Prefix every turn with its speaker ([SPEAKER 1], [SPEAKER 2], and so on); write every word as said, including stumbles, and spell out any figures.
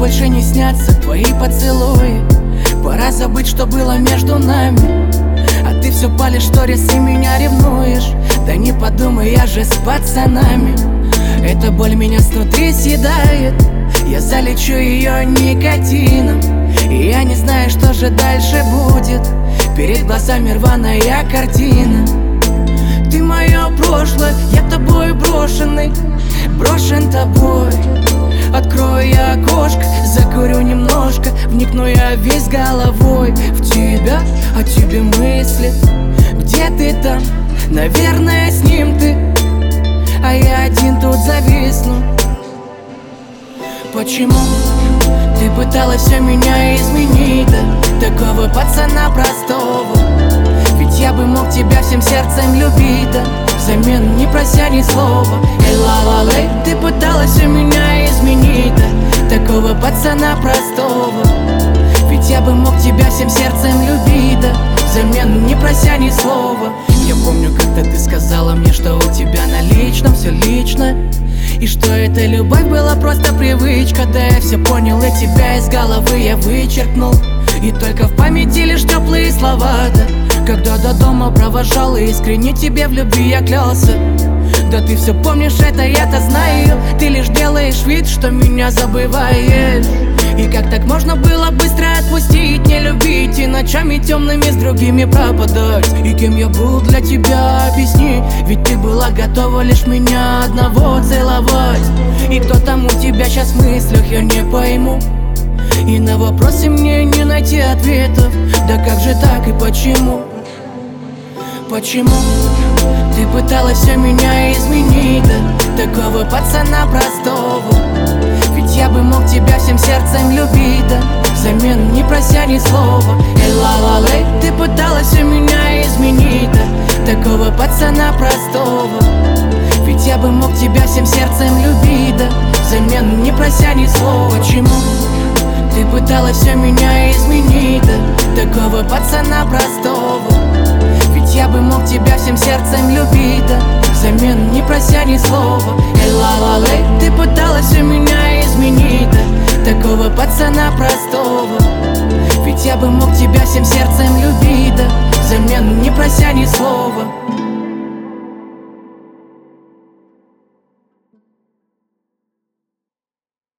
[SPEAKER 1] больше не снятся твои поцелуи. Пора забыть, что было между нами. А ты все палишь, сторис и меня ревнуешь. Да не подумай, я же с пацанами. Эта боль меня снутри съедает. Я залечу ее никотином. И я не знаю, что же дальше будет. Перед глазами рваная картина. Ты мое прошлое, я тобой брошенный, брошен тобой. Открою я окошко, закурю немножко, вникну я весь головой в тебя, о тебе мысли. Где ты там? Наверное, с ним ты, а я один тут зависну. Почему ты пыталась все меня изменить, да? Такого пацана простого. Ведь я бы мог тебя всем сердцем любить, да? Взамен не прося ни слова. Эй, ла-ла-лей, ты пыталась все меня изменить, да? Такого пацана простого. Ведь я бы мог тебя всем сердцем любить, да? Взамен не прося ни слова. Я помню, как-то ты сказала мне, что у тебя на личном все лично, и что эта любовь была просто привычка. Да я все понял, и тебя из головы я вычеркнул. И только в памяти лишь теплые слова, да? Когда до дома провожал, и искренне тебе в любви я клялся. Да ты все помнишь, это я-то знаю. Ты лишь делаешь вид, что меня забываешь. И как так можно было быстро отпустить, не любить и ночами темными с другими пропадать? И кем я был для тебя, объясни. Ведь ты была готова лишь меня одного целовать. И кто там у тебя сейчас в мыслях, я не пойму. И на вопросы мне не найти ответов. Да как же так и почему? Почему ты пыталась все меня изменить, да? Такого пацана простого. Ведь я бы мог тебя всем сердцем любить, да? Взамен не прося ни слова. Эй, ла-ла-лей, ты пыталась все меня изменить, да? Такого пацана простого. Ведь я бы мог тебя всем сердцем любить, да? Взамен не прося ни слова. Почему ты пыталась все меня изменить, да? Такого пацана простого. Ведь я бы мог тебя всем сердцем любить, да? Взамен не прося ни слова. Эй, ла-ла-лей, ты пыталась все меня изменить, да? Такого пацана простого. Ведь я бы мог тебя всем сердцем любить, да? Взамен не прося ни слова.